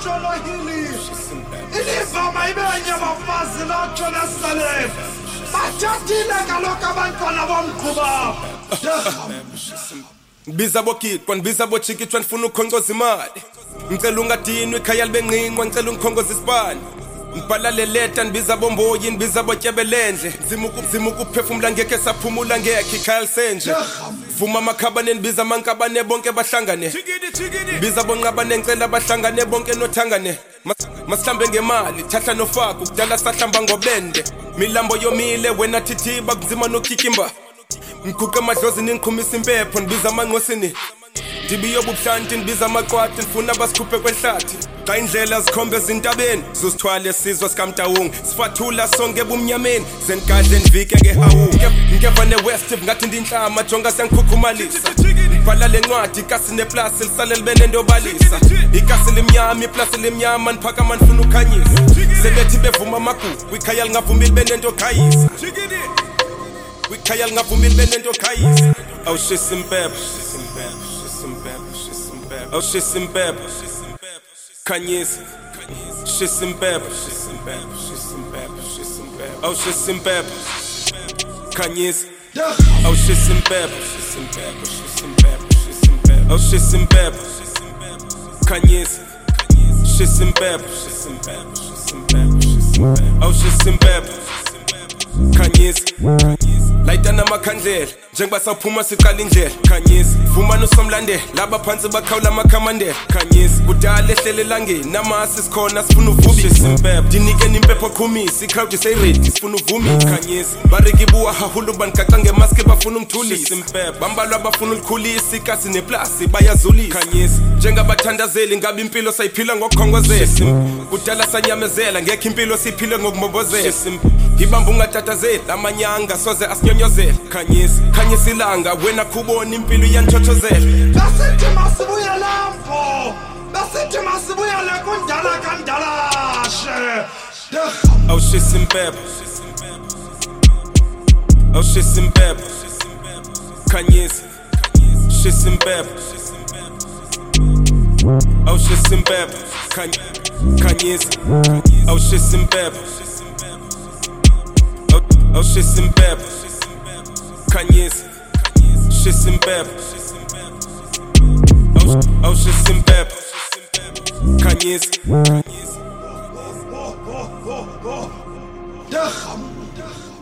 Jolo hili ilivama ibenye bafazi la Jolo Salem bathathile kaloku abantwana bomqhuba Biza bokitwa ngibiza bochikitwa nifuna ukhoncoza imali ngicela ungadinwa ikhaya libenqinqwa ngicela ungikhongoza isibani ngibhala le letter ngibiza bomboyi ngibiza botyebelendle zima ukuphefumula ngeke saphumula ngeke ikhaya lisenje vuma amakhabane ngibiza amankabane bonke bahlangane biza bonqabane ngicela bahlangane bonke nothangane masihlambe ngemali thatha nofaka ukudala sahlamba ngobende milambo yomile wena thithiba kunzima nokikimba ngikuqa amadlozi ningiqhumisa impepho ngibiza amanqosini ndibiyo bubuhlanti ngibiza amaqwati ngifuna basikhuphe kwehlathi xa indlela zikhombe ezintabeni zosithwala esizwe sikamtawung sifathula sonke ebumnyameni zengadle ndivike ngehawu ngeva ne-west ngathi ndinhlama jonga siyangikhukhumalisa bhala le ncwadi ikasi neplasi lisale libe nentobalisa ikasi limnyama iplasi limnyama ndiphakama ndifuna ukhanyisa sebethi bevuma amagugu kwikhaya lingavumi libe nento khayisa kwikhaya lingavumi libe nento khayisa awushisa impepho awushisa impepho khanyisa shisa impepho awushisa impepho khanyisa awushisa impepho awushisa impepho khanyisa shisa impepho awushisa impepho khanyisa layita namakhandlela njengoba saphuma siqala indlela khanyisa vuma nosomlandela laba phansi bakhawula amakhamandela khanyisa kudala ehlele elangeni namasi sikhona sifuna uvubisa impepho ndinike nimpepho qhumisa iCrowd isayready sifuna uvumisa khanyisa barikibuwa hahulu bandigaxa ngemaski bafuna umthulisa impepho bambalwa bafuna ulikhulisa ikasi neplasi bayazulisa khanyisa njengabathandazeli ngabe impilo sayiphila ngokukhongozela kudala sanyamezela ngekho impilo siyiphile ngokumbobozela ngibamba ungatatazeli amanyanga soze asinyonyozela khanyisa ilanga wena khubona impilo iyanchochozela basithi masibuye lapho basithi masibuye le kundala kandalashe awushisa impepho awushisa impepho khanyisa shisa impepho awushisa impepho khanyisa awushisa impepho awushisa impepho khanyisa shisa impepho awushisa impepho khanyisa